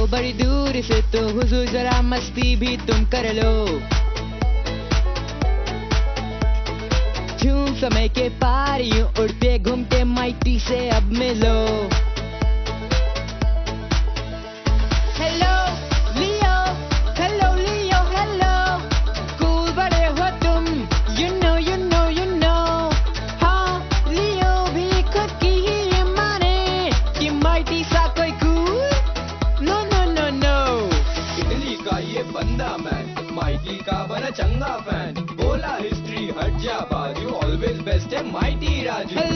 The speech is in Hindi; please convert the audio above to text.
बड़ी दूर से तो हुजूर जरा मस्ती भी तुम कर लो। झूम समय के पार यूं उड़ते घूमते माइटी से अब मिलो। Hello Leo, hello Leo, hello cool बड़े हो तुम, you know you know you know. हाँ लियो भी खुद की ही माने कि माइटी सा कोई cool, no no no no. Italy का ये बंदा मैन, माइटी का बना चंगा फैन, बोला हिस्ट्री हट जा बाजू, ऑलवेज बेस्ट है माइटी राजू।